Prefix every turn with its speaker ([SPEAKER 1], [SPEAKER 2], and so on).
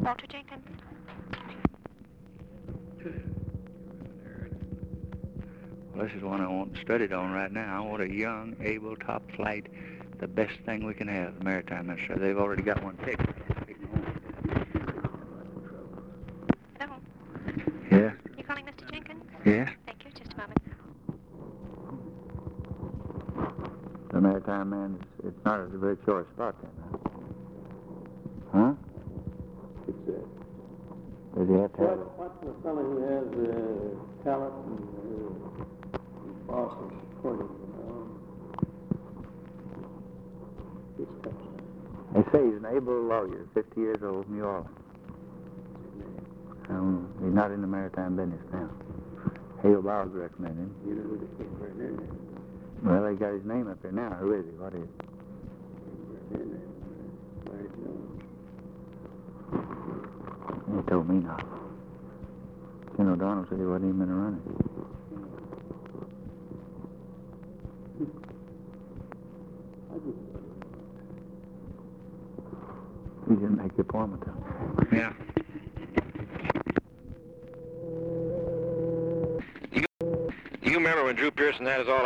[SPEAKER 1] Walter Jenkins.
[SPEAKER 2] Well, this is one I want studied on right now. I want a young, able, top flight, the best thing we can have, the maritime minister. They've already got one picked.
[SPEAKER 1] Hello.
[SPEAKER 2] Yes?
[SPEAKER 1] You calling Mr. Jenkins?
[SPEAKER 2] Yes?
[SPEAKER 1] Thank you. Just a moment.
[SPEAKER 2] The maritime man, it's not a very short spot then, huh?
[SPEAKER 3] It's
[SPEAKER 2] Does he have to have
[SPEAKER 3] what's the fellow who has talent and his boss is supportive, you know? His country.
[SPEAKER 2] They say he's an able lawyer, 50 years old, from New Orleans. He's not in the maritime business now. Hale Bowles recommended him.
[SPEAKER 3] You know who they came right in there?
[SPEAKER 2] Well, they got his name up there now. Who is he? What is it?
[SPEAKER 3] Right in there. Larry Jones.
[SPEAKER 2] He told me not. Ken O'Donnell said he wasn't even in the running. You didn't make the appointment, though. Yeah.
[SPEAKER 4] You remember when Drew Pearson had us all